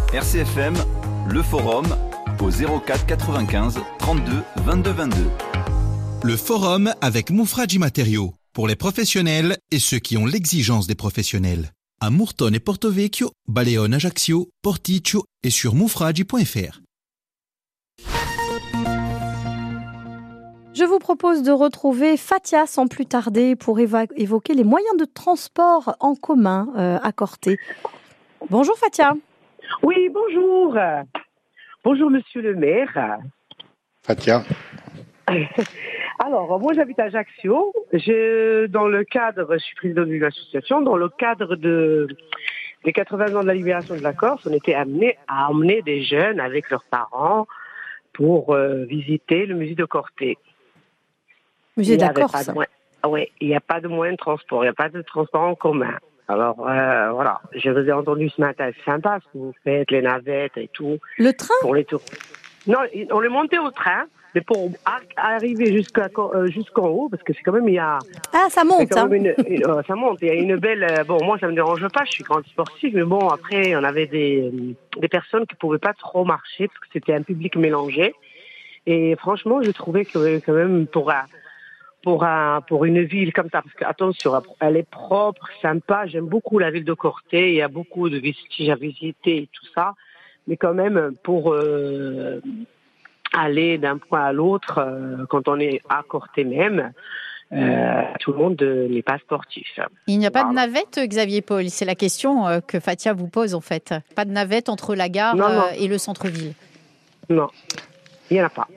RCFM, le forum, au 04 95 32 22 22. Le forum avec Mufragi Matériaux, pour les professionnels et ceux qui ont l'exigence des professionnels. À Murton et Porto Vecchio, Baleone Ajaccio, Porticcio et sur mufragi.fr. Je vous propose de retrouver Fatia sans plus tarder pour évoquer les moyens de transport en commun à Corté. Bonjour Fatia. Oui, bonjour. Bonjour monsieur le maire. Fatia. Alors, moi j'habite à Ajaccio. Je suis présidente d'une association. Dans le cadre des 80 ans de la libération de la Corse, on était amené à emmener des jeunes avec leurs parents pour visiter le musée de Corté. Musée de la Corse. Oui, il n'y a pas de moyen de transport, il n'y a pas de transport en commun. Alors, voilà, je vous ai entendu ce matin, c'est sympa ce que vous faites, les navettes et tout. Le train ? Pour les tours. Non, on est monté au train, mais pour arriver jusqu'en haut, parce que c'est quand même, il y a... Ah, ça monte, ça monte, il y a une belle... Bon, moi, ça me dérange pas, je suis grande sportive, mais bon, après, on avait des personnes qui pouvaient pas trop marcher, parce que c'était un public mélangé. Et franchement, je trouvais que quand même, pour une ville comme ça, parce que attention, elle est propre, sympa, j'aime beaucoup la ville de Corté, il y a beaucoup de vestiges à visiter et tout ça, mais quand même pour aller d'un point à l'autre, quand on est à Corté même, tout le monde n'est pas sportif. Il n'y a pas de navette, Xavier Paul, c'est la question que Fatia vous pose en fait. Pas de navette entre la gare et le centre-ville. Non, il n'y en a pas.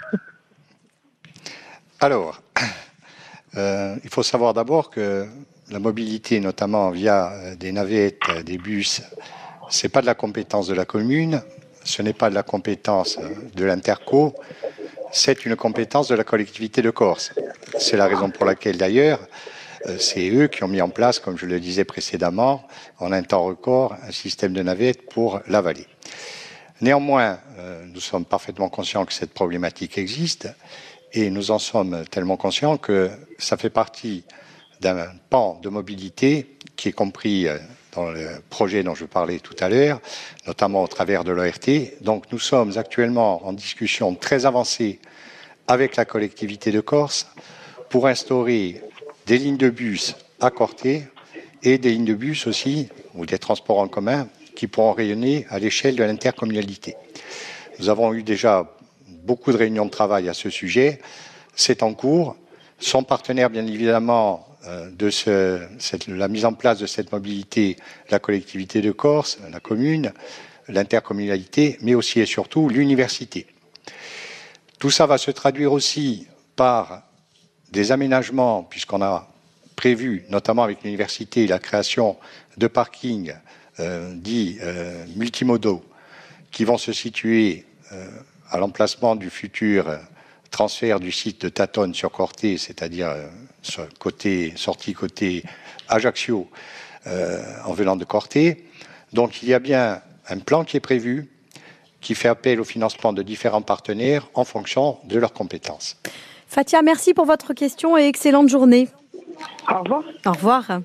Alors, il faut savoir d'abord que la mobilité, notamment via des navettes, des bus, c'est pas de la compétence de la commune, ce n'est pas de la compétence de l'Interco, c'est une compétence de la collectivité de Corse. C'est la raison pour laquelle d'ailleurs, c'est eux qui ont mis en place, comme je le disais précédemment, en un temps record, un système de navettes pour la vallée. Néanmoins, nous sommes parfaitement conscients que cette problématique existe. Et nous en sommes tellement conscients que ça fait partie d'un pan de mobilité qui est compris dans le projet dont je parlais tout à l'heure, notamment au travers de l'ORT. Donc nous sommes actuellement en discussion très avancée avec la collectivité de Corse pour instaurer des lignes de bus à Corté et des lignes de bus aussi, ou des transports en commun, qui pourront rayonner à l'échelle de l'intercommunalité. Nous avons eu déjà beaucoup de réunions de travail à ce sujet. C'est en cours. Sont partenaires, bien évidemment, de la mise en place de cette mobilité, la collectivité de Corse, la commune, l'intercommunalité, mais aussi et surtout l'université. Tout ça va se traduire aussi par des aménagements, puisqu'on a prévu, notamment avec l'université, la création de parkings dits multimodaux qui vont se situer à l'emplacement du futur transfert du site de Tatonne sur Corté, c'est-à-dire sortie côté Ajaccio en venant de Corté. Donc il y a bien un plan qui est prévu, qui fait appel au financement de différents partenaires en fonction de leurs compétences. Fatia, merci pour votre question et excellente journée. Au revoir. Au revoir.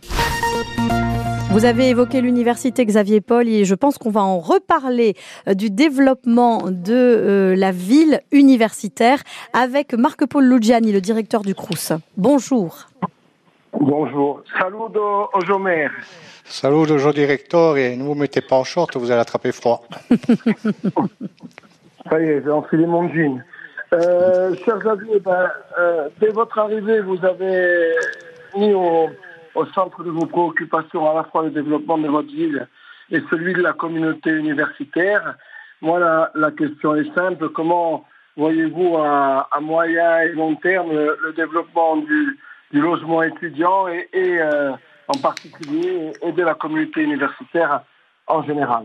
Vous avez évoqué l'université Xavier Paul et je pense qu'on va en reparler du développement de la ville universitaire avec Marc-Paul Lugiani, le directeur du Crous. Bonjour. Bonjour. Saludo au maire. Saludo au directeur et ne vous mettez pas en short, vous allez attraper froid. Ça y est, j'ai enfilé mon jean. Cher Xavier, dès votre arrivée, vous avez mis au centre de vos préoccupations à la fois le développement de votre ville et celui de la communauté universitaire. Moi, la question est simple. Comment voyez-vous à moyen et long terme le développement du logement étudiant et en particulier et de la communauté universitaire en général?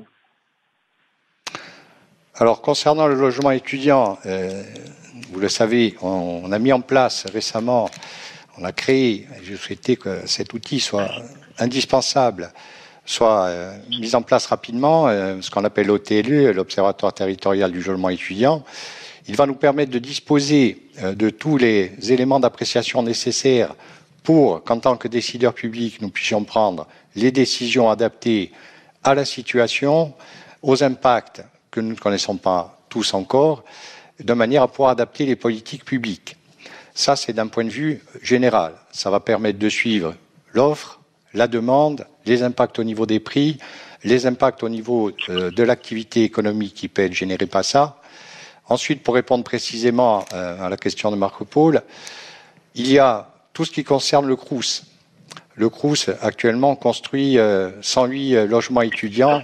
Alors, concernant le logement étudiant, vous le savez, on a mis en place récemment, on a créé, je souhaitais que cet outil soit indispensable, soit mis en place rapidement, ce qu'on appelle l'OTLE, l'Observatoire territorial du logement étudiant. Il va nous permettre de disposer de tous les éléments d'appréciation nécessaires pour qu'en tant que décideurs publics, nous puissions prendre les décisions adaptées à la situation, aux impacts que nous ne connaissons pas tous encore, de manière à pouvoir adapter les politiques publiques. Ça, c'est d'un point de vue général. Ça va permettre de suivre l'offre, la demande, les impacts au niveau des prix, les impacts au niveau de l'activité économique qui peut être générée par ça. Ensuite, pour répondre précisément à la question de Marco Polo, il y a tout ce qui concerne le Crous. Le Crous, actuellement, construit 108 logements étudiants.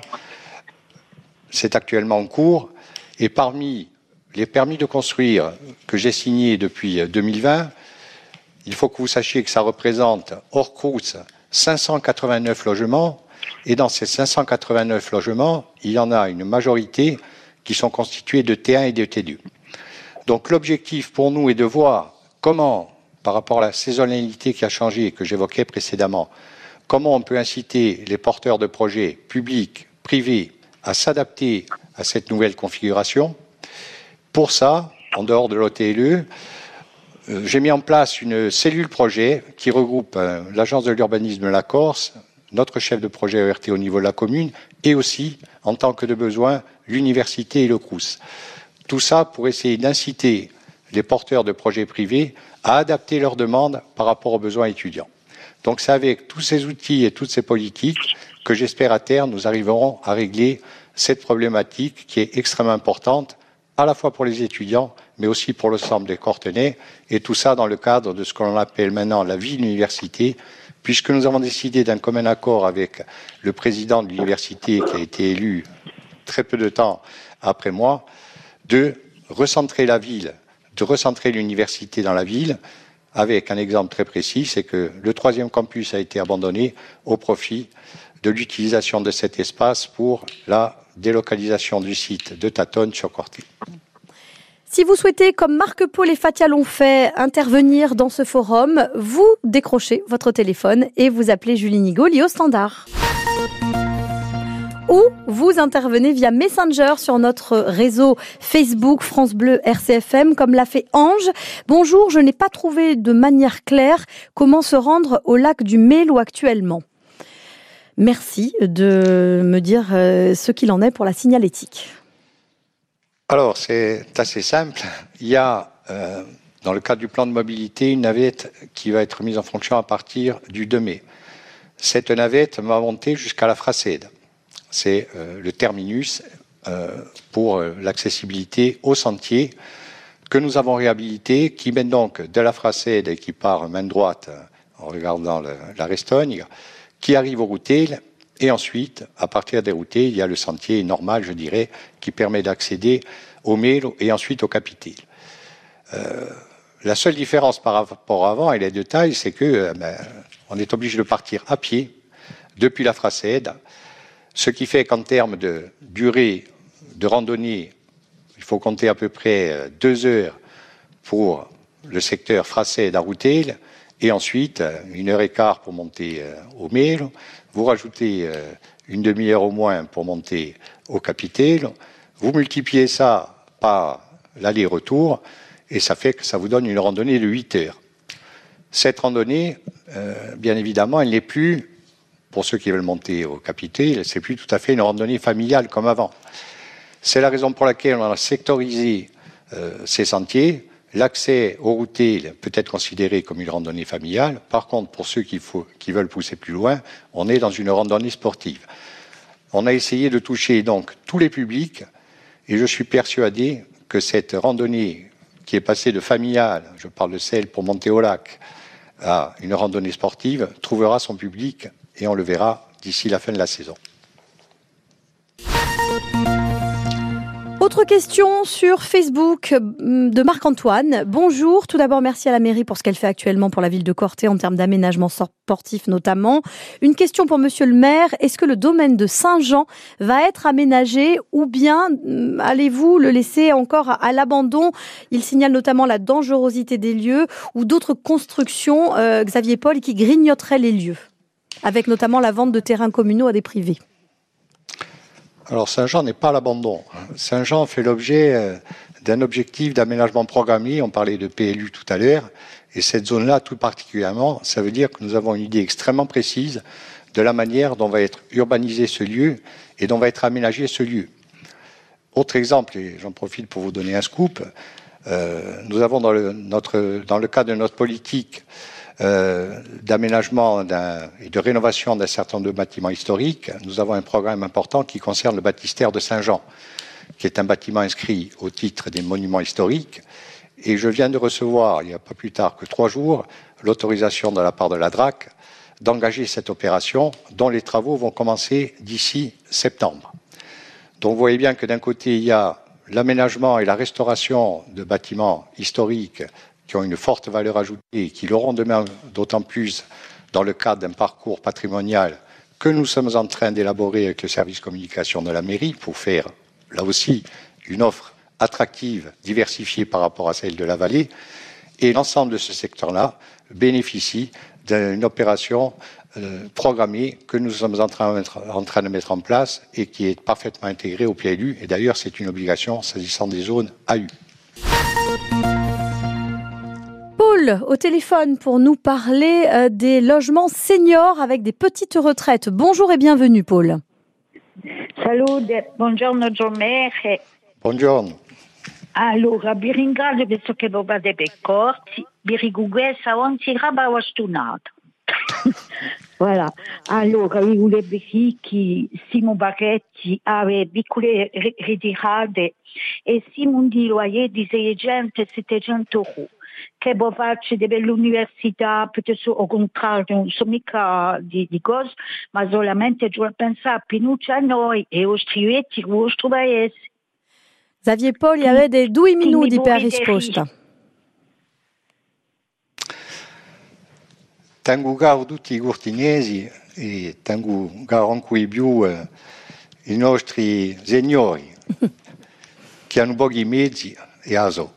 C'est actuellement en cours. Et parmi les permis de construire que j'ai signés depuis 2020, il faut que vous sachiez que ça représente, hors Crous, 589 logements. Et dans ces 589 logements, il y en a une majorité qui sont constitués de T1 et de T2. Donc l'objectif pour nous est de voir comment, par rapport à la saisonnalité qui a changé et que j'évoquais précédemment, comment on peut inciter les porteurs de projets publics, privés, à s'adapter à cette nouvelle configuration. Pour ça, en dehors de l'OTLE, j'ai mis en place une cellule projet qui regroupe l'Agence de l'urbanisme de la Corse, notre chef de projet ERT au niveau de la commune, et aussi, en tant que de besoin, l'université et le Crous. Tout ça pour essayer d'inciter les porteurs de projets privés à adapter leurs demandes par rapport aux besoins étudiants. Donc c'est avec tous ces outils et toutes ces politiques que j'espère à terme nous arriverons à régler cette problématique qui est extrêmement importante, à la fois pour les étudiants, mais aussi pour l'ensemble des Cortenais, et tout ça dans le cadre de ce que l'on appelle maintenant la vie de l'université, puisque nous avons décidé d'un commun accord avec le président de l'université qui a été élu très peu de temps après moi, de recentrer la ville, de recentrer l'université dans la ville, avec un exemple très précis, c'est que le 3e campus a été abandonné au profit de l'utilisation de cet espace pour la délocalisation du site de Tatonne sur Corté. Si vous souhaitez, comme Marc Polo et Fatia l'ont fait, intervenir dans ce forum, vous décrochez votre téléphone et vous appelez Julie Nigaud, liée au standard. Ou vous intervenez via Messenger sur notre réseau Facebook France Bleu RCFM, comme l'a fait Ange. Bonjour, je n'ai pas trouvé de manière claire comment se rendre au lac du Mélo actuellement. Merci de me dire ce qu'il en est pour la signalétique. Alors, c'est assez simple. Il y a, dans le cadre du plan de mobilité, une navette qui va être mise en fonction à partir du 2 mai. Cette navette va monter jusqu'à la Frasède. C'est le terminus pour l'accessibilité au sentier que nous avons réhabilité, qui mène donc de la Frasède et qui part main droite en regardant la Restogne, qui arrive au Routel, et ensuite, à partir des Routels, il y a le sentier normal, je dirais, qui permet d'accéder au Mélo et ensuite au Capitel. La seule différence par rapport à avant, et les détails, c'est que on est obligé de partir à pied depuis la Frasède, ce qui fait qu'en termes de durée de randonnée, il faut compter à peu près 2 heures pour le secteur Frasède à Routel, et ensuite 1h15 pour monter au Mélo. Vous rajoutez une demi-heure au moins pour monter au Capitel. Vous multipliez ça par l'aller-retour et ça fait que ça vous donne une randonnée de 8 heures. Cette randonnée, bien évidemment, elle n'est plus, pour ceux qui veulent monter au Capitel, c'est plus tout à fait une randonnée familiale comme avant. C'est la raison pour laquelle on a sectorisé ces sentiers. L'accès au Routel peut être considéré comme une randonnée familiale. Par contre, pour ceux qui veulent pousser plus loin, on est dans une randonnée sportive. On a essayé de toucher donc tous les publics et je suis persuadé que cette randonnée qui est passée de familiale, je parle de celle pour monter au lac, à une randonnée sportive, trouvera son public et on le verra d'ici la fin de la saison. Autre question sur Facebook de Marc-Antoine. Bonjour, tout d'abord merci à la mairie pour ce qu'elle fait actuellement pour la ville de Corté en termes d'aménagement sportif notamment. Une question pour monsieur le maire, est-ce que le domaine de Saint-Jean va être aménagé ou bien allez-vous le laisser encore à l'abandon? Il signale notamment la dangerosité des lieux ou d'autres constructions, Xavier Polo, qui grignoteraient les lieux, avec notamment la vente de terrains communaux à des privés. Alors Saint-Jean n'est pas à l'abandon. Saint-Jean fait l'objet d'un objectif d'aménagement programmé. On parlait de PLU tout à l'heure. Et cette zone-là, tout particulièrement, ça veut dire que nous avons une idée extrêmement précise de la manière dont va être urbanisé ce lieu et dont va être aménagé ce lieu. Autre exemple, et j'en profite pour vous donner un scoop, nous avons dans le cadre de notre politique d'aménagement et de rénovation d'un certain nombre de bâtiments historiques, nous avons un programme important qui concerne le baptistère de Saint-Jean, qui est un bâtiment inscrit au titre des monuments historiques. Et je viens de recevoir, il n'y a pas plus tard que 3 jours, l'autorisation de la part de la DRAC d'engager cette opération dont les travaux vont commencer d'ici septembre. Donc vous voyez bien que d'un côté, il y a l'aménagement et la restauration de bâtiments historiques qui ont une forte valeur ajoutée et qui l'auront demain d'autant plus dans le cadre d'un parcours patrimonial que nous sommes en train d'élaborer avec le service communication de la mairie pour faire, là aussi, une offre attractive, diversifiée par rapport à celle de la vallée. Et l'ensemble de ce secteur-là bénéficie d'une opération programmée que nous sommes en train de mettre en place et qui est parfaitement intégrée au PLU. Et d'ailleurs, c'est une obligation s'agissant des zones AU. Paul, au téléphone pour nous parler des logements seniors avec des petites retraites. Bonjour et bienvenue, Paul. Salute, buongiorno Giormere. Buongiorno. Allora, vi ringrazio visto che lo fate per corsi, vi riguarda ogni roba wastunata. Voilà. Allora, io volevo dire che Simon Barretti aveva piccole ritirate e Simon di loyer di 600-700 euro. Che può farci dell'università, piuttosto al contrario, non so mica di cose, ma solamente giù pensare pinuccia a noi e ai strietti, al vostro paese. Xavier Poli avete 2 minuti per risposta. Tengo caro tutti i cortinesi e tengo caro anche più i nostri signori che hanno pochi mezzi e aso.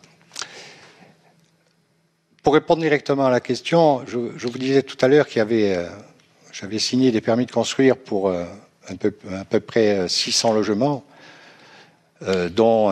Pour répondre directement à la question, je vous disais tout à l'heure j'avais signé des permis de construire pour à peu près 600 logements, dont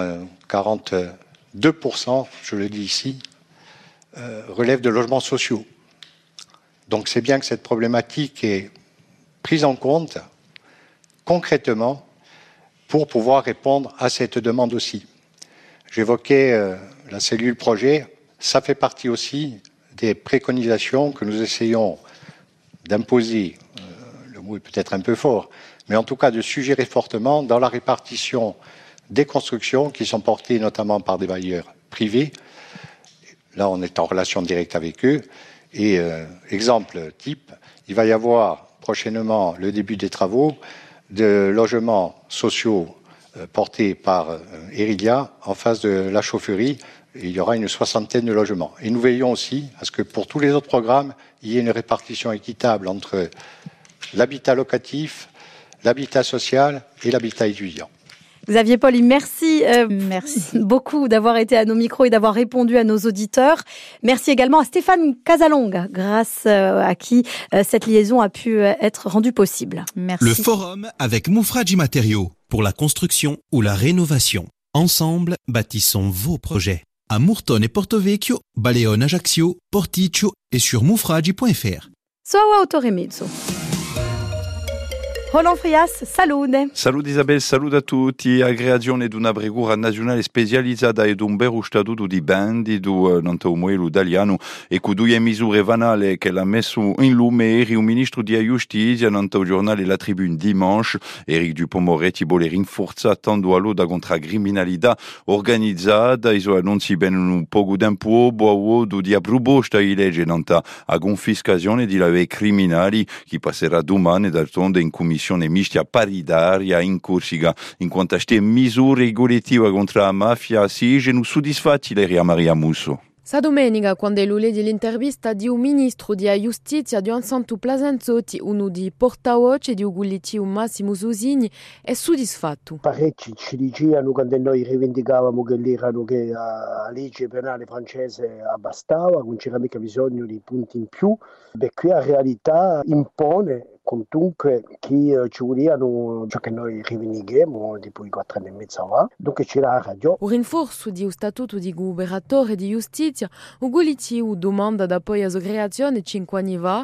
42%, je le dis ici, relèvent de logements sociaux. Donc c'est bien que cette problématique est prise en compte concrètement pour pouvoir répondre à cette demande aussi. J'évoquais la cellule projet. Ça fait partie aussi des préconisations que nous essayons d'imposer, le mot est peut-être un peu fort, mais en tout cas de suggérer fortement dans la répartition des constructions qui sont portées notamment par des bailleurs privés. Là, on est en relation directe avec eux. Et exemple type, il va y avoir prochainement le début des travaux de logements sociaux portés par Erilia en face de la chaufferie. Et il y aura une 60aine de logements. Et nous veillons aussi à ce que pour tous les autres programmes, il y ait une répartition équitable entre l'habitat locatif, l'habitat social et l'habitat étudiant. Xavier Poli, merci beaucoup d'avoir été à nos micros et d'avoir répondu à nos auditeurs. Merci également à Stéphane Casalonga, grâce à qui cette liaison a pu être rendue possible. Merci. Le forum avec Moufradji Matériaux pour la construction ou la rénovation. Ensemble, bâtissons vos projets. À Murtone et Porto Vecchio, Baleone Ajaccio, Porticcio et sur moufradji.fr. Soa autoremezzo. Roland Frias, salute. Salut Isabel, salut a tutti. A creazione di una bregura nazionale specializzata ed un vero statuto di bandi du Nantaumuelo italiano e con 2 misure vanale che l'ha messo in lume eri un ministro di giustizia nel giornale La Tribune dimanche. Eric Dupond-Moretti vuole rinforzando allo da contra criminalità organizzata. Iso annunci ben un poco d'impo, boavo di approbosta di legge nanta a confiscazione di lave criminali che passerà domani d'altronde in commissione mischia paritaria in Corsica, in quanto a queste misure regolative contro la mafia si sono soddisfatti Leria Maria Musso. Sa domenica, quando è lunedì l'intervista di un ministro di giustizia di Santo Plasenzotti, uno di portavoce di Uguliti, un Massimo Susini, è soddisfatto. Parecchi ci dicevano quando noi rivendicavamo che la legge penale francese abbastava, non c'era mica bisogno di punti in più, qui la realtà impone comunque che ci volevano ciò che noi rivendichiamo dopo i 4 anni e mezzo fa, dunque c'era la radio. Il rinforzo di un statuto di governatore di giustizia, Uguliti domanda da poi a sua creazione 5 anni fa,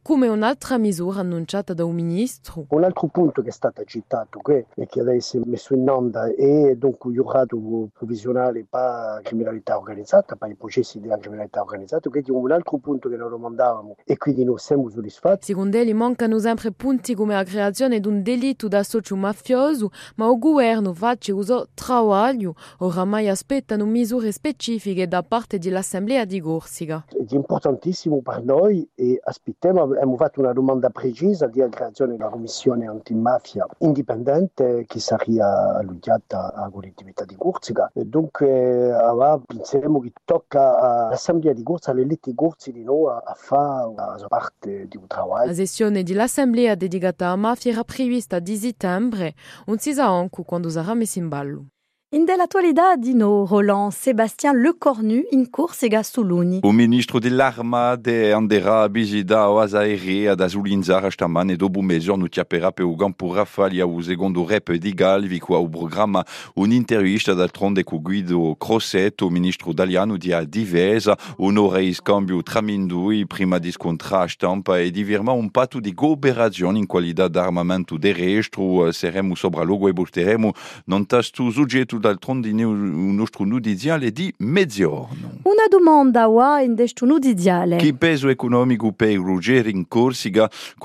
come un'altra misura annunciata da un ministro. Un altro punto che è stato citato e che adesso è messo in onda è dunque il reato provvisionale per criminalità organizzata, per i processi della criminalità organizzata, che è un altro punto che noi domandavamo e quindi non siamo soddisfatti. Secondo lui mancano sempre punti come la creazione di un delitto da socio mafioso, ma il governo faccia uso travaglio, oramai aspettano misure specifiche da parte dell'Assemblea di Corsica. È importantissimo per noi e aspettiamo, abbiamo fatto una domanda precisa di creazione di una commissione antimafia indipendente che sarebbe allungata alla collettività di Corsica. E dunque pensiamo che tocca all'Assemblea di Corsica, alle elite di Corsica di noi a fare la parte di un lavoro. La sessione dell'Assemblea dedicata alla mafia era prevista di settembre, non si sa ancora quando sarà messa in ballo. In dell'attualità di no, Roland Sébastien Lecornu in Corsica su Luni. O ministro dell'Armata andrà a visitare la base aerea da Zulinzara stamane dopo mezz'ora non chiapperà per il campo Rafale al secondo rep di Galvi qua al programma un'intervista d'altronde con Guido Crossetto, ministro italiano di difesa, un'ora di scambio tra mindui prima di scontrare a stampa e di firmare un patto di cooperazione in qualità d'armamento terrestre. Saremo sopra logo e porteremo non tasto soggetto d'altronde un nostro nudiziale di mezzogiorno. Una domanda in questo nudiziale. Che peso economico per i crocieri in Corsica?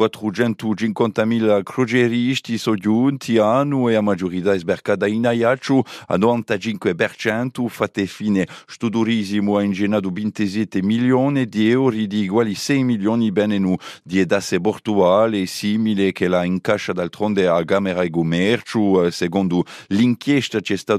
450.000 crocieristi sono giunti anno e la maggiorità è sbarcata in Ajaccio a 95%. Fate fine sto turismo ha ingenato 27 milioni di euro, di quali 6 milioni vengono di edasse portuali simile che la incascia d'altronde a Camera e Commercio. Secondo l'inchiesta c'è stato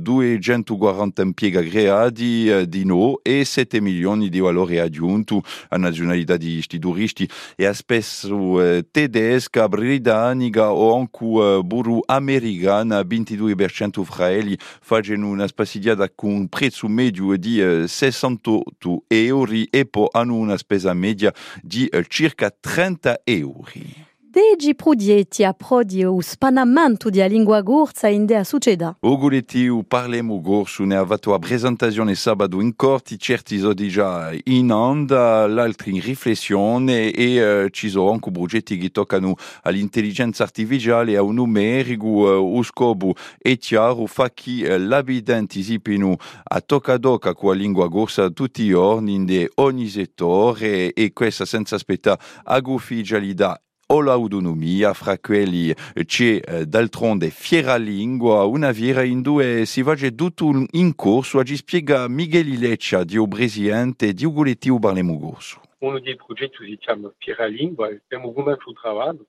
240 impiegati creati di no e 7 milioni di valore aggiunto a nazionalità di sti turisti e a spesso tedesca, britannica o anche buru americana. 22% fra elli fanno una spaziata con un prezzo medio di 68 euro e poi hanno una spesa media di circa 30 euro. Degi progetti a prodi o spanamento di lingua gorsa in dea succeda. O collettivo Parlemo Gorso ne ha fatto la presentazione sabato in corti, certi sono già in onda, l'altri in riflessione e ci sono anche progetti che toccano all'intelligenza artificiale, a un numerico, o scopo è chiaro, fa che l'abitante si pino a tocca con la lingua gorsa tutti i giorni in ogni settore e questa senza aspettare ufficialità o l'autonomia. Fra quelli c'è d'altronde Fiera Lingua, una fiera in due si va tutto in corso, ci spiega Miguel Leccia, di presidente di collettivo Parlemo Gorso. Uno dei progetti si chiama Fiera Lingua e abbiamo cominciato il lavoro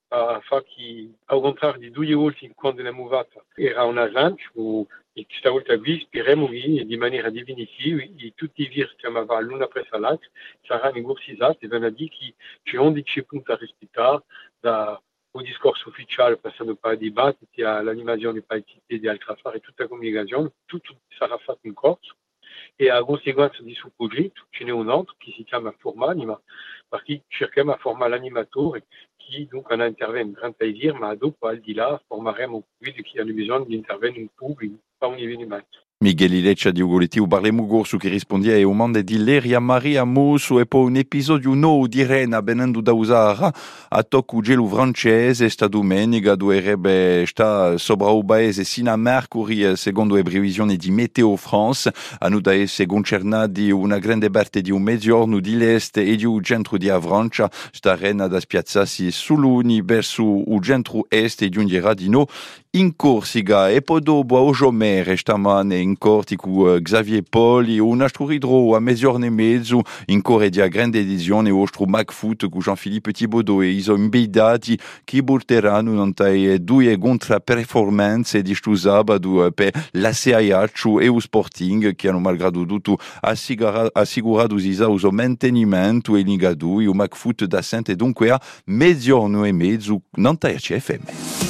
a fare che, al contrario di 2 volte quando l'abbiamo fatta, era un esempio e questa volta qui speriamo che di maniera definitiva e tutti i virus che chiamavano l'una presso l'altra saranno ingorsisati e vanno a dire che c'è 11 punti a rispettare dal discorso ufficiale passando per i dibattiti all'animazione partita di altre affari, tutta la comunicazione, tutto sarà fatto in corso e a conseguenza di questo progetto ce n'è un altro che si chiama Formanima perché cerchiamo a formare l'animatore che dunque non interviene in paese, ma dopo al di là formeremo quelli che hanno bisogno di intervenire in pubblico per un avvenimento. Miguel Leccia di collettivo Parlemo Gorso che risponde ai domande di Leria Maria Musso e poi un episodio nuovo di Rena venendo da usare a tocco gelo francese sta domenica dovrebbe sta sopra il paese sino a mercoledì secondo le previsioni di Meteo France hanno da essere concernati una grande parte di un mezzogiorno di l'est e di un centro di Francia sta Rena da spiazzarsi sull'uni verso il centro est e giungerà di no in Corsica e poi dopo a Ogiomere stamane in corti con Xavier Poli un altro ridro a mezzogiorno e mezzo in corre di grande edizione ostro McFoot con Jean-Philippe Thibaudot e iso imbeidati che porteranno non tai 2 contra performance di sto sabato per la Ajaccio e o Sporting che hanno malgrado tutto assicurato uso mantenimento e ligado e o McFoot da Sente dunque a mezzogiorno e mezzo non tai CFM.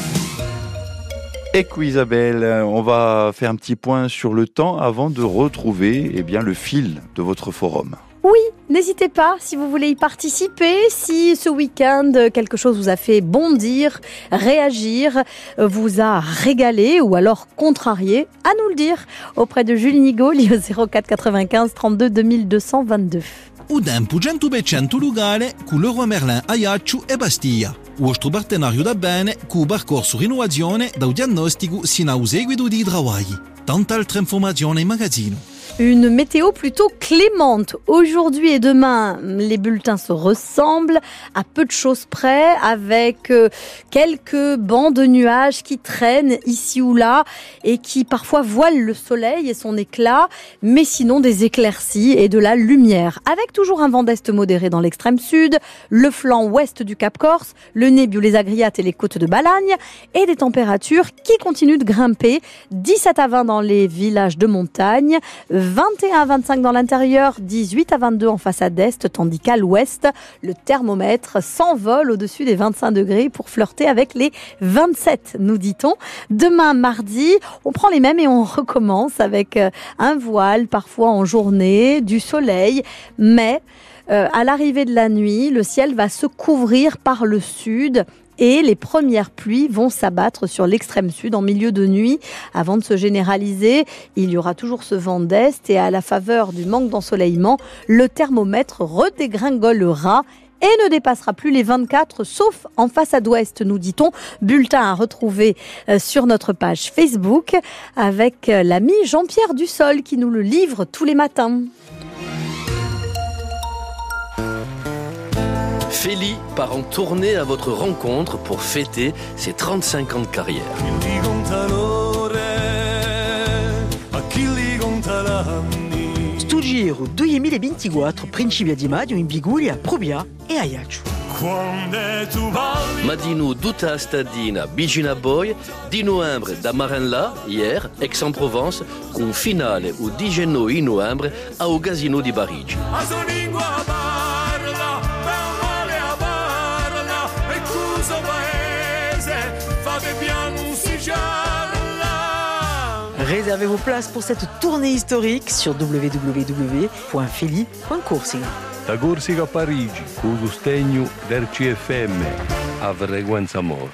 Et Isabelle, on va faire un petit point sur le temps avant de retrouver le fil de votre forum. Oui, n'hésitez pas si vous voulez y participer, si ce week-end quelque chose vous a fait bondir, réagir, vous a régalé ou alors contrarié, à nous le dire auprès de Jules Nigaud, au 04 95 32 2222. o tempo 100% locale con Leroy Merlin, Ajaccio e Bastia. Il vostro partenario da bene con il percorso rinnovazione dal diagnostico sino al seguito di lavori. Tanta altra informazione in magazzino. Une météo plutôt clémente. Aujourd'hui et demain, les bulletins se ressemblent à peu de choses près, avec quelques bancs de nuages qui traînent ici ou là et qui parfois voilent le soleil et son éclat, mais sinon des éclaircies et de la lumière. Avec toujours un vent d'est modéré dans l'extrême sud, le flanc ouest du Cap Corse, le Nebbio, les Agriates et les côtes de Balagne, et des températures qui continuent de grimper, 17 à 20 dans les villages de montagne, 21 à 25 dans l'intérieur, 18 à 22 en façade est, tandis qu'à l'ouest, le thermomètre s'envole au-dessus des 25 degrés pour flirter avec les 27, nous dit-on. Demain, mardi, on prend les mêmes et on recommence avec un voile, parfois en journée, du soleil, mais à l'arrivée de la nuit, le ciel va se couvrir par le sud et les premières pluies vont s'abattre sur l'extrême sud en milieu de nuit. Avant de se généraliser, il y aura toujours ce vent d'est et à la faveur du manque d'ensoleillement, le thermomètre redégringolera et ne dépassera plus les 24, sauf en façade ouest, nous dit-on. Bulletin à retrouver sur notre page Facebook avec l'ami Jean-Pierre Dussol qui nous le livre tous les matins. Feli part en tournée à votre rencontre pour fêter ses 35 ans de carrière. Sto giro 2024 Principia di Maggio in Biguria, Probia e Ajaccio. Madino Duta Stadina, Bigina Boy, di novembre da Marenla, hier, Aix-en-Provence, con finale o 19 novembre ao Casino di Barigi. Réservez vos places pour cette tournée historique sur www.feli.corsica. Da Corsica a Parigi, con il sostegno del CFM, a Frequenza Amor.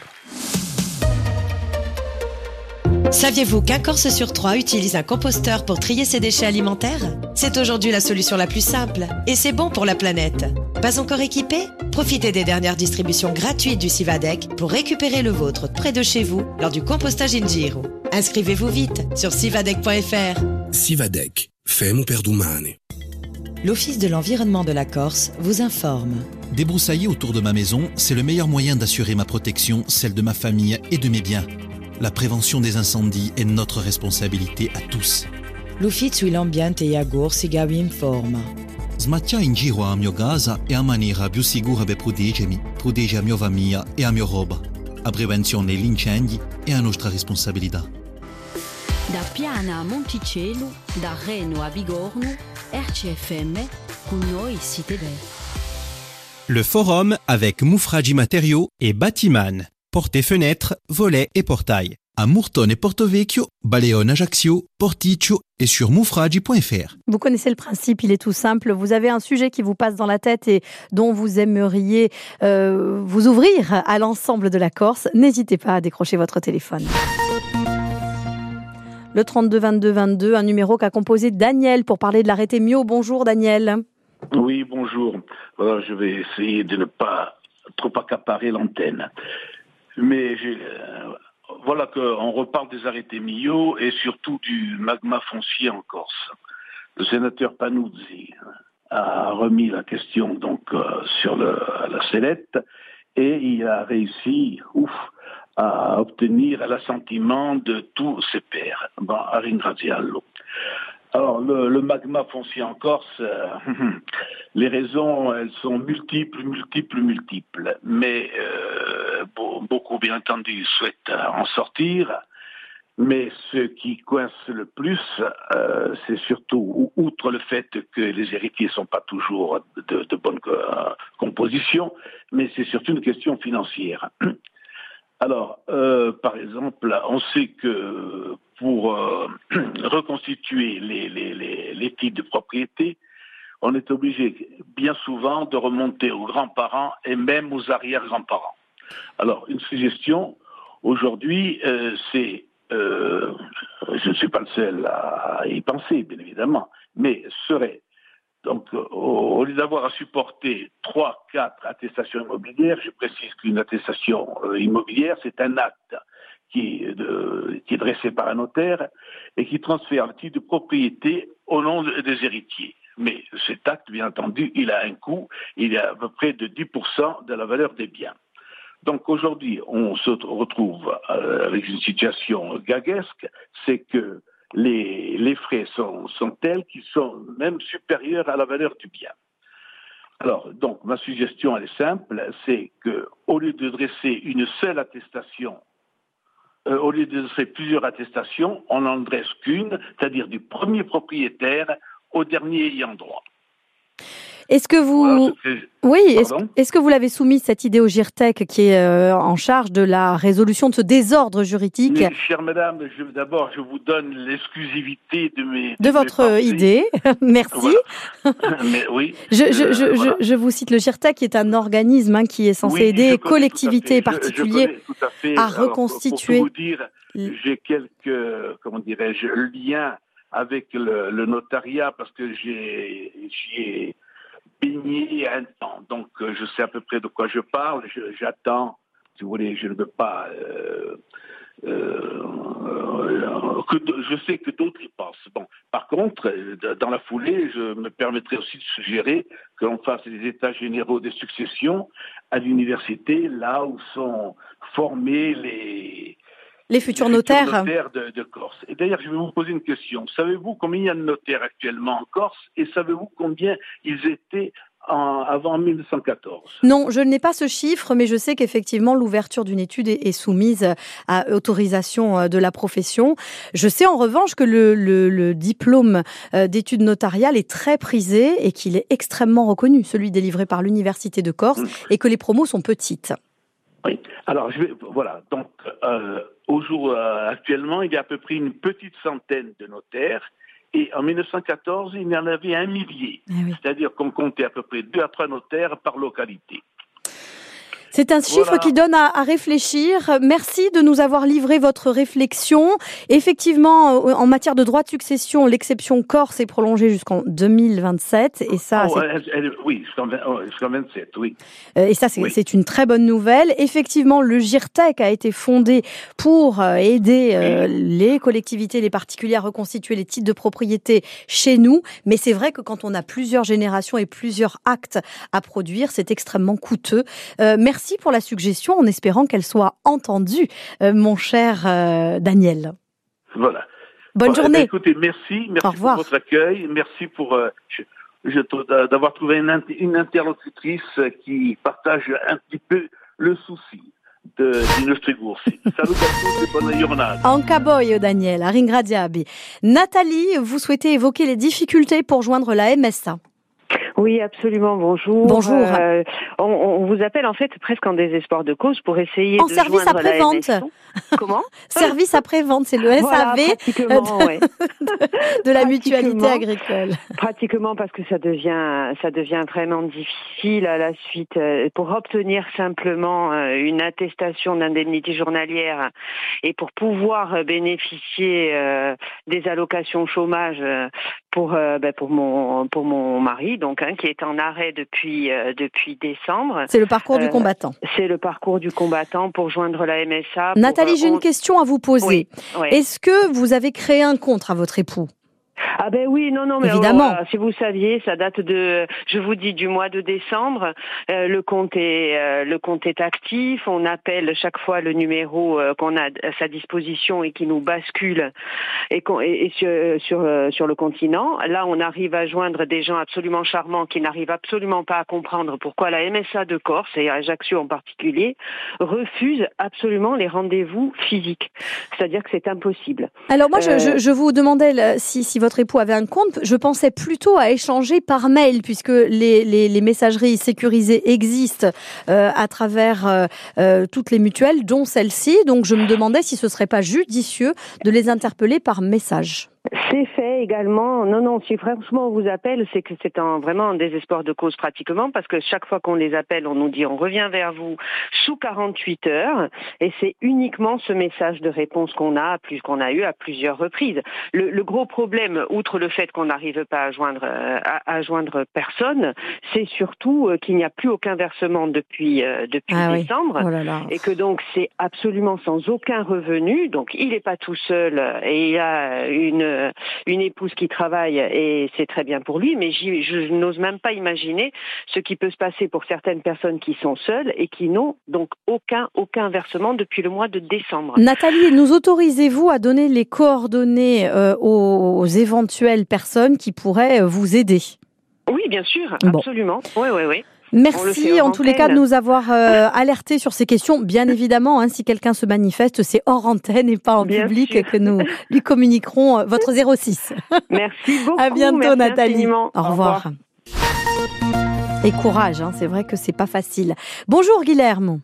Saviez-vous qu'un Corse sur 3 utilise un composteur pour trier ses déchets alimentaires ? C'est aujourd'hui la solution la plus simple et c'est bon pour la planète. Pas encore équipé ? Profitez des dernières distributions gratuites du Sivadec pour récupérer le vôtre près de chez vous lors du compostage in giro. Inscrivez-vous vite sur sivadec.fr. Sivadec, femo per domani. L'Office de l'environnement de la Corse vous informe. Débroussailler autour de ma maison, c'est le meilleur moyen d'assurer ma protection, celle de ma famille et de mes biens. La prévention des incendies est notre responsabilité à tous. L'Ufficio l'ambiente e Corsica vi informa. Smattia in giro a mio casa è a maniera più sicura per proteggermi, protegge a mia famiglia e a mia roba. A prevenzione degli incendi è a nostra responsabilità. Da Piana a Monticello, da Reno a Bigorno, RCFM, con noi siete bene. Le forum avec Moufragi Matériaux et Batiman. Portes et fenêtres, volets et portails. À Murtone et Porto-Vecchio, Baleone, Ajaccio, Porticcio et sur moufragi.fr. Vous connaissez le principe, il est tout simple. Vous avez un sujet qui vous passe dans la tête et dont vous aimeriez vous ouvrir à l'ensemble de la Corse. N'hésitez pas à décrocher votre téléphone. Le 32 22 22, un numéro qu'a composé Daniel pour parler de l'arrêté Mio. Bonjour Daniel. Oui, bonjour. Alors, je vais essayer de ne pas trop accaparer l'antenne. Mais voilà qu'on reparle des arrêtés Millau et surtout du magma foncier en Corse. Le sénateur Panuzzi a remis la question donc sur la sellette et il a réussi à obtenir l'assentiment de tous ses pairs. A ringraziarlo. Alors, le magma foncier en Corse, les raisons, elles sont multiples, mais beaucoup, bien entendu, souhaitent en sortir. Mais ce qui coince le plus, c'est surtout, outre le fait que les héritiers ne sont pas toujours de bonne composition, mais c'est surtout une question financière. Alors, par exemple, on sait que pour reconstituer les titres de propriété, on est obligé bien souvent de remonter aux grands-parents et même aux arrière-grands-parents. Alors, une suggestion, aujourd'hui, c'est, je ne suis pas le seul à y penser, bien évidemment, mais serait Donc, au lieu d'avoir à supporter 3, 4 attestations immobilières, je précise qu'une attestation immobilière, c'est un acte qui est dressé par un notaire et qui transfère le titre de propriété au nom des héritiers. Mais cet acte, bien entendu, il a un coût, il est à peu près de 10% de la valeur des biens. Donc aujourd'hui, on se retrouve avec une situation gaguesque, c'est que les frais sont tels qu'ils sont même supérieurs à la valeur du bien. Alors, donc, ma suggestion, elle est simple, c'est que au lieu de dresser une seule attestation, au lieu de dresser plusieurs attestations, on n'en dresse qu'une, c'est-à-dire du premier propriétaire au dernier ayant droit. Est-ce que vous, est-ce que vous l'avez soumis cette idée au GIRTEC qui est en charge de la résolution de ce désordre juridique? Mais, chère madame, d'abord, je vous donne l'exclusivité de votre idée. Merci. Voilà. Mais, oui. Je vous cite le GIRTEC, qui est un organisme qui est censé aider collectivités et particuliers à reconstituer. Pour vous dire, j'ai quelques, liens avec le notariat parce que j'y ai baigné un temps. Donc, je sais à peu près de quoi je parle. J'attends, si vous voulez, je ne veux pas... je sais que d'autres y pensent. Bon, par contre, dans la foulée, je me permettrai aussi de suggérer que l'on fasse des états généraux des successions à l'université, là où sont formés les futurs notaires de Corse. Et d'ailleurs, je vais vous poser une question. Savez-vous combien il y a de notaires actuellement en Corse et savez-vous combien ils étaient avant 1914? Non, je n'ai pas ce chiffre, mais je sais qu'effectivement, l'ouverture d'une étude est soumise à autorisation de la profession. Je sais en revanche que le diplôme d'études notariales est très prisé et qu'il est extrêmement reconnu, celui délivré par l'Université de Corse, et que les promos sont petites. Oui, alors voilà, donc actuellement, il y a à peu près une petite centaine de notaires et en 1914, il y en avait 1 millier. C'est-à-dire qu'on comptait à peu près 2 à 3 notaires par localité. C'est un chiffre qui donne à réfléchir. Merci de nous avoir livré votre réflexion. Effectivement, en matière de droit de succession, l'exception Corse est prolongée jusqu'en 2027. Et ça, oui, jusqu'en 27, oui. Et ça, c'est une très bonne nouvelle. Effectivement, le GIRTEC a été fondé pour aider les collectivités, les particuliers à reconstituer les titres de propriété chez nous. Mais c'est vrai que quand on a plusieurs générations et plusieurs actes à produire, c'est extrêmement coûteux. Merci pour la suggestion, en espérant qu'elle soit entendue, mon cher Daniel. Voilà. Bonne journée. Écoutez, merci pour votre accueil, merci pour d'avoir trouvé une interlocutrice qui partage un petit peu le souci di nostri corsi. Salut à tous et bonne journée. Anca boio, Daniel, a ringraziabi. Nathalie, vous souhaitez évoquer les difficultés pour joindre la MSA? Oui, absolument. Bonjour. Bonjour. On vous appelle en fait presque en désespoir de cause pour essayer de service joindre après-vente. la MSA. Comment? Service après-vente, c'est le SAV de la mutualité agricole. Pratiquement parce que ça devient vraiment difficile à la suite. Pour obtenir simplement une attestation d'indemnité journalière et pour pouvoir bénéficier des allocations chômage pour mon mari, donc qui est en arrêt depuis décembre. C'est le parcours du combattant. C'est le parcours du combattant pour joindre la MSA. Nathalie, j'ai une question à vous poser. Oui. Est-ce que vous avez créé un compte à votre époux? Ah ben oui, non, mais évidemment. Si vous saviez, ça date je vous dis, du mois de décembre. Le compte est actif. On appelle chaque fois le numéro qu'on a à sa disposition et qui nous bascule sur le continent. Là, on arrive à joindre des gens absolument charmants qui n'arrivent absolument pas à comprendre pourquoi la MSA de Corse, et Ajaccio en particulier, refuse absolument les rendez-vous physiques. C'est-à-dire que c'est impossible. Alors moi, je vous demandais si votre époux avait un compte, je pensais plutôt à échanger par mail, puisque les messageries sécurisées existent à travers toutes les mutuelles, dont celle-ci. Donc je me demandais si ce serait pas judicieux de les interpeller par message. C'est fait également. Non, si franchement on vous appelle, c'est que c'est vraiment un désespoir de cause pratiquement, parce que chaque fois qu'on les appelle, on nous dit on revient vers vous sous 48 heures, et c'est uniquement ce message de réponse qu'on a eu à plusieurs reprises. Le gros problème, outre le fait qu'on n'arrive pas à joindre personne, c'est surtout qu'il n'y a plus aucun versement depuis décembre, et que donc c'est absolument sans aucun revenu. Donc il n'est pas tout seul et il a une épouse qui travaille et c'est très bien pour lui, mais je n'ose même pas imaginer ce qui peut se passer pour certaines personnes qui sont seules et qui n'ont donc aucun versement depuis le mois de décembre. Nathalie, nous autorisez-vous à donner les coordonnées aux éventuelles personnes qui pourraient vous aider? Oui, bien sûr, absolument. Oui. Merci en tous les cas de nous avoir alertés sur ces questions. Bien évidemment, si quelqu'un se manifeste, c'est hors antenne et pas en public que nous lui communiquerons votre 06. Merci beaucoup. À bientôt, merci Nathalie. Infiniment. Au revoir. Et courage, c'est vrai que c'est pas facile. Bonjour Guilherme.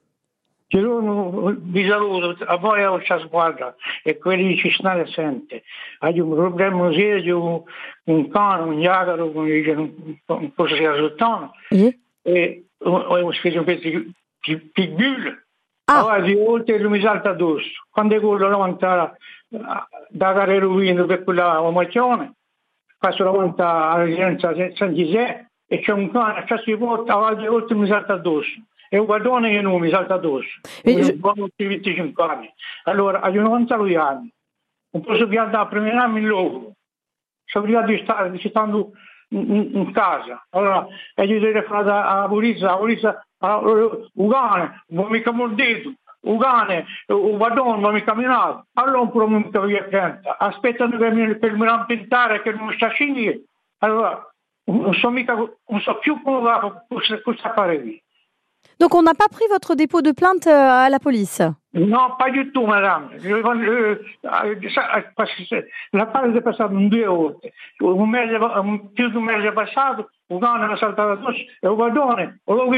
Vi saluto a voi e alla squadra e quelli ci stanno sempre. Hai un problema serio, un cane, un iagaro, un po' si risultano. E ho scritto un pezzo di bulle. Allora, di oltre mi salta addosso. Quando è quello davanti da Carrero per quella omazione, passo davanti alla residenza San Gisè e c'è un cane a cazzo di porta, allora di oltre mi salta addosso. E un guardone che non mi salta addosso, un buono di 25 anni. Allora, a 92 anni, non posso più andare a premiarmi in loro. Sono arrivato di stare stando in casa. Allora, io devo fare la polizia, un cane, non mi ha mordito, un cane, un guardone, non mi ha camminato. Allora un po' mi metto via pianta. Aspettano per mi rampintare, che non mi sta scendendo. Allora, non so più come va questa fare qui. Donc on n'a pas pris votre dépôt de plainte à la police? Non, pas du tout, madame. La parte è passata 2 volte. Più di un mese passato, un cane mi ha saltato addosso e un guardone,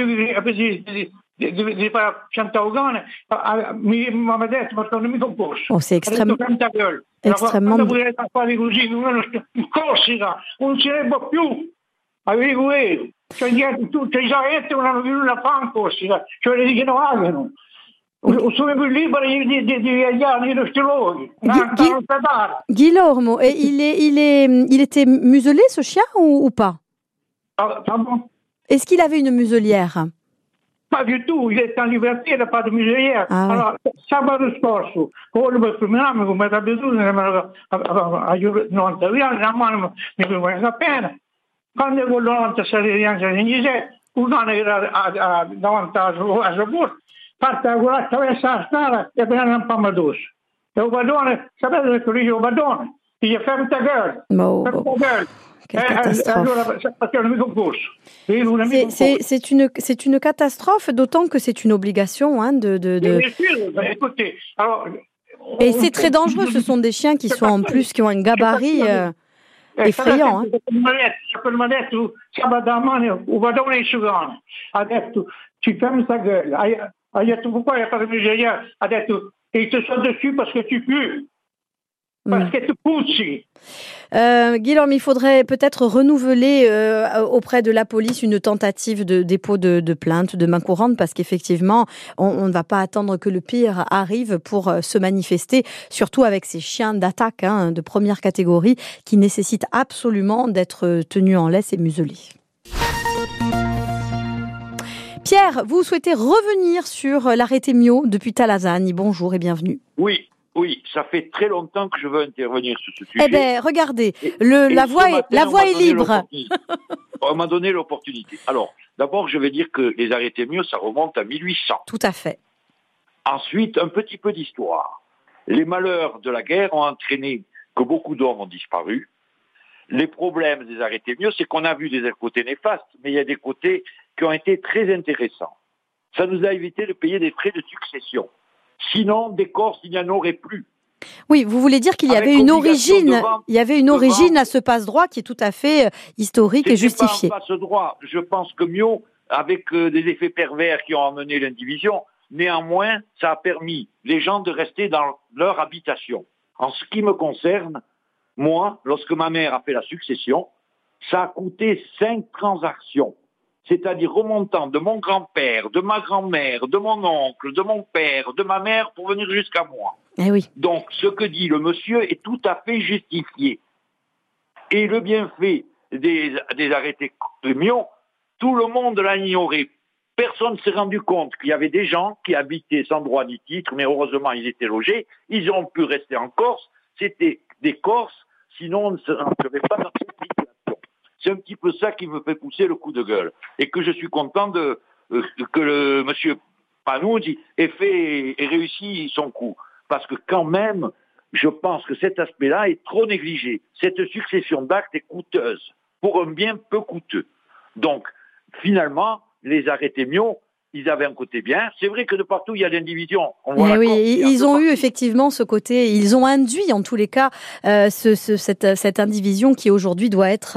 di fare piantare un cane, mi ha detto, ma non mi composto. C'est extrêmement... Quando volete fare così, in Corsica, non ci sarebbe più. Avevo io. Cioè, tutte le sarette non hanno più una fan Corsica, cioè le dicono agano. Sono più liberi di viaggiare nei nostri luoghi. Guillermo, il était muselé ce chien ou pas? Pardon? Est-ce qu'il avait une muselière? Pas du tout, il était en liberté, il n'a pas de muselière. Allora, sabato scorso, quello per promenarmi come abitudine, a 92 anni, la mano mi prende appena. Quando quello davanti a San un cane era davanti a sua porta, parte a guardare attraverso la strada e prende un po' addosso. E un guardone, sapete che dice un guardone? Dice fermi ta gueule, fermi ta gueule. C'est une catastrophe, d'autant que c'est une obligation Écoutez, alors, et c'est très dangereux, ce sont des chiens qui sont en plus, qui ont un gabarit effrayant. Mi ha detto sabato a mano un guardone di Sugano, ha detto ci fermi sta gueule, ha detto pourquoi il n'y a pas de muselière, ha detto il te saute dessus parce que tu pues. Parce que tu pousses. Guilherme, il faudrait peut-être renouveler auprès de la police une tentative de dépôt de plainte, de main courante, parce qu'effectivement, on ne va pas attendre que le pire arrive pour se manifester, surtout avec ces chiens d'attaque de première catégorie qui nécessitent absolument d'être tenus en laisse et muselés. Pierre, vous souhaitez revenir sur l'arrêté Mio depuis Talazzani. Bonjour et bienvenue. Oui, ça fait très longtemps que je veux intervenir sur ce sujet. Eh bien, regardez, la voie est libre. On m'a donné l'opportunité. Alors, d'abord, je vais dire que les arrêtés Mio, ça remonte à 1800. Tout à fait. Ensuite, un petit peu d'histoire. Les malheurs de la guerre ont entraîné que beaucoup d'hommes ont disparu. Les problèmes des arrêtés Mio, c'est qu'on a vu des côtés néfastes, mais il y a des côtés qui ont été très intéressants. Ça nous a évité de payer des frais de succession. Sinon, des Corses, il n'y en aurait plus. Oui, vous voulez dire qu'il y avait une origine, à ce passe-droit qui est tout à fait historique et justifié. Pas un passe-droit. Je pense que Mio, avec des effets pervers qui ont amené l'indivision, néanmoins, ça a permis les gens de rester dans leur habitation. En ce qui me concerne, Moi, lorsque ma mère a fait la succession, ça a coûté 5 transactions. C'est-à-dire remontant de mon grand-père, de ma grand-mère, de mon oncle, de mon père, de ma mère, pour venir jusqu'à moi. Eh oui. Donc, ce que dit le monsieur est tout à fait justifié. Et le bienfait des arrêtés Miot, tout le monde l'a ignoré. Personne ne s'est rendu compte qu'il y avait des gens qui habitaient sans droit ni titre, mais heureusement ils étaient logés, ils ont pu rester en Corse, c'était des Corses, sinon on ne serait pas dans cette situation. C'est un petit peu ça qui me fait pousser le coup de gueule. Et que je suis content que le monsieur Panuzzi ait réussi son coup. Parce que quand même, je pense que cet aspect-là est trop négligé. Cette succession d'actes est coûteuse, pour un bien peu coûteux. Donc, finalement, les arrêtés Miot, ils avaient un côté bien. C'est vrai que de partout, il y a l'indivision. Oui, ils ont eu effectivement ce côté, ils ont induit en tous les cas cette indivision qui aujourd'hui doit être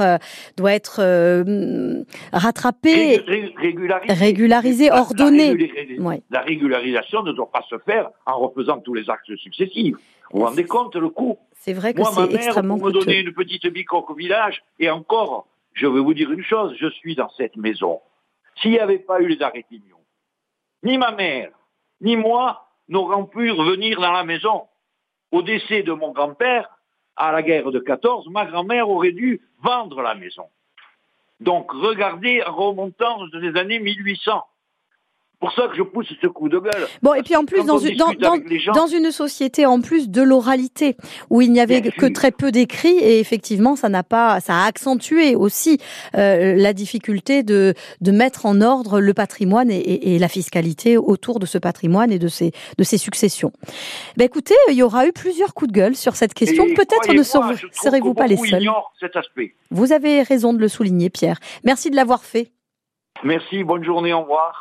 rattrapée, régularisée, ordonnée. La régularisation ne doit pas se faire en refaisant tous les actes successifs. Vous vous rendez compte le coût? C'est vrai que c'est extrêmement coûteux. Moi, ma mère, pour me donner une petite bicoque au village, et encore, je vais vous dire une chose, je suis dans cette maison. S'il n'y avait pas eu les arrêtés Miot, ni ma mère, ni moi n'aurions pu revenir dans la maison. Au décès de mon grand-père, à la guerre de 14, ma grand-mère aurait dû vendre la maison. Donc, regardez en remontant des années 1800. Pour ça que je pousse ce coup de gueule. Bon, et puis en plus, dans une société en plus de l'oralité, où il n'y avait que très peu d'écrits, et effectivement, ça a accentué aussi la difficulté de mettre en ordre le patrimoine et la fiscalité autour de ce patrimoine et de ces successions. Ben écoutez, il y aura eu plusieurs coups de gueule sur cette question. Peut-être ne serez-vous pas les seuls. Cet aspect. Vous avez raison de le souligner, Pierre. Merci de l'avoir fait. Merci, bonne journée, au revoir.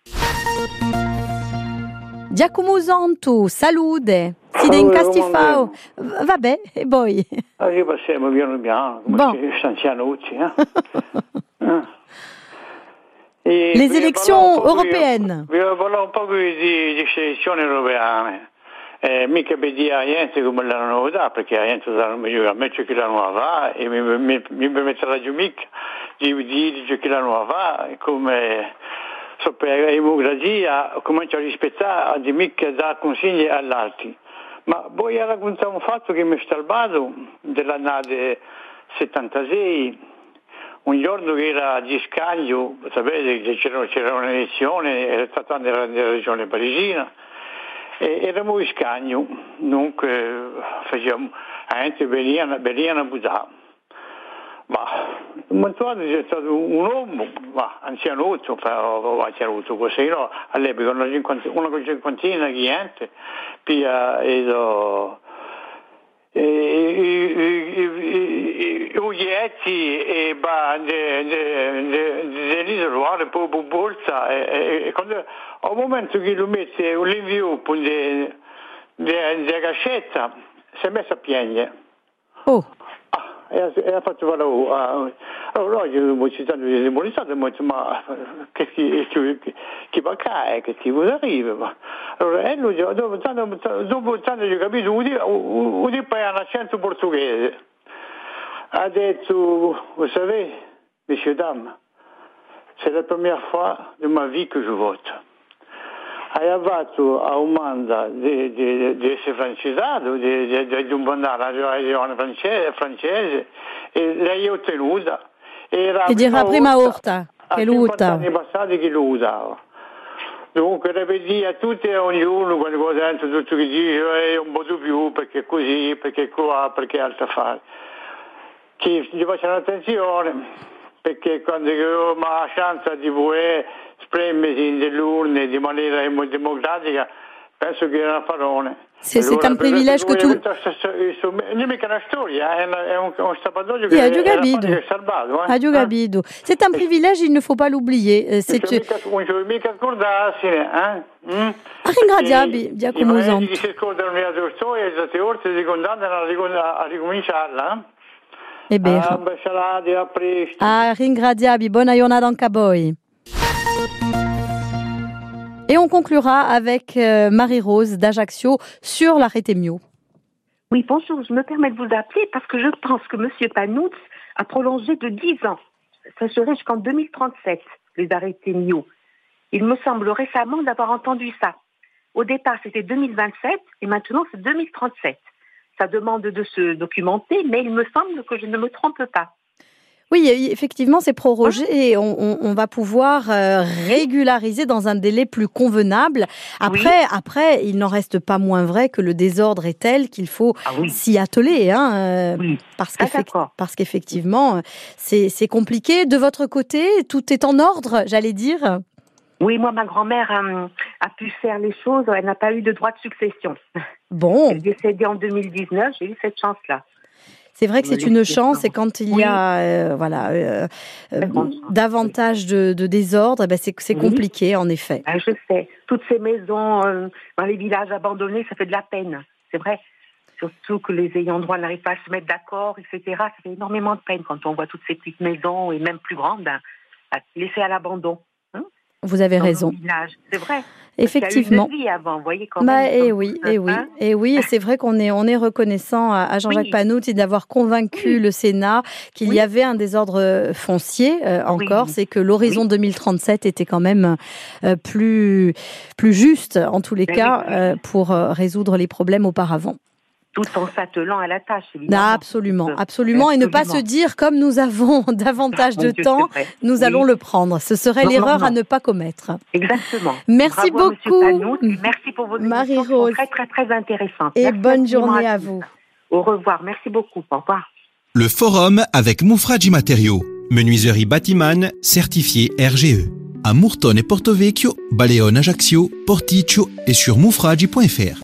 Giacomo Zanto, salute. Siete incastifao. Vabbè, e poi? Io passiamo piano piano, come ci anzianotti. Les élections européennes. Vi volevo un po' di selezioni europee. Mica per dire a niente come la novità, perché a niente sarà meglio a me c'è chi la nuova e mi permetterà giù mica di dire che la nuova come per la democrazia comincia a rispettare di mica dare consigli agli altri. Ma poi raccontare un fatto che mi è salvato dell'annata 76, un giorno che era di Scagno, sapete che c'era un'elezione, era stata nella regione parisina, e eravamo in Scagno, dunque facevamo, venivano a buttare. Ma Montuano è stato un uomo, anzianotto, anzianotto così, no? All'epoca una cinquantina di gente, poi i uglietti e dell'isola, poi borsa, e quando al momento che lo mette l'inviupo della cascetta, si è messo a piangere. Oh. E ha fatto valore. Allora io citando di demonizzato, ma che va a caere, che ti vuole arrivare. Allora lui dopo tanto ho capito, un poi ha un accento portoghese. Ha detto, vous savez, messieurs dames, c'est la première fois de ma vie que je vote. Ha fatto a un mandato di essere francisato, di un mandato alla regione francese, e lei è ottenuta. E dirà prima volta che lo vota. Anni passati che lo votava. Dunque, ripeti a tutti e a ognuno, quando sento tutto che dice, un po' di più, perché così, perché qua, perché altro fare. Che gli facciano attenzione, perché quando ho la chance di poter esprimersi nelle urne di maniera democratica, penso che è una parole. C'est un privilège que tout... C'est un privilège, il ne faut pas l'oublier. Ringraziabi, Giacomo Zanto. È vero. Ringraziabi, buona giornata anche a voi. Et on conclura avec Marie-Rose d'Ajaccio sur l'arrêté Miot. Oui, bonjour, je me permets de vous appeler parce que je pense que M. Panoutz a prolongé de 10 ans. Ça serait jusqu'en 2037, les arrêtés MIO. Il me semble récemment d'avoir entendu ça. Au départ, c'était 2027 et maintenant, c'est 2037. Ça demande de se documenter, mais il me semble que je ne me trompe pas. Oui, effectivement, c'est prorogé et on va pouvoir régulariser dans un délai plus convenable. Après, il n'en reste pas moins vrai que le désordre est tel qu'il faut s'y atteler, parce qu'effectivement, c'est compliqué. De votre côté, tout est en ordre, j'allais dire. Oui, moi, ma grand-mère a pu faire les choses. Elle n'a pas eu de droit de succession. Bon. Elle est décédée en 2019. J'ai eu cette chance-là. C'est vrai que c'est une chance et quand il y a davantage de désordre, c'est compliqué en effet. Je sais. Toutes ces maisons dans les villages abandonnés, ça fait de la peine. C'est vrai. Surtout que les ayants droit n'arrivent pas à se mettre d'accord, etc. Ça fait énormément de peine quand on voit toutes ces petites maisons et même plus grandes laissées à l'abandon. Vous avez raison. C'est vrai. Effectivement. Il y a eu une vie avant, vous voyez quand même. Et c'est vrai qu'on est reconnaissant à Jean-Jacques Panoutz d'avoir convaincu le Sénat qu'il y avait un désordre foncier encore. C'est que l'horizon 2037 était quand même plus juste, en tous les cas, pour résoudre les problèmes auparavant. Tout en s'attelant à la tâche, évidemment. Absolument. Et ne pas se dire, comme nous avons davantage de temps, nous allons le prendre. Ce serait l'erreur à ne pas commettre. Exactement. Merci beaucoup. Merci pour votre Marie-Rose. Très, très, très intéressante. Et bonne journée à vous. Au revoir. Merci beaucoup. Au revoir. Le forum avec Mufragi Materiaux. Menuiserie Batiman, certifié RGE. À Murton et Porto Vecchio, Baleone Ajaccio, Porticcio et sur mufragi.fr.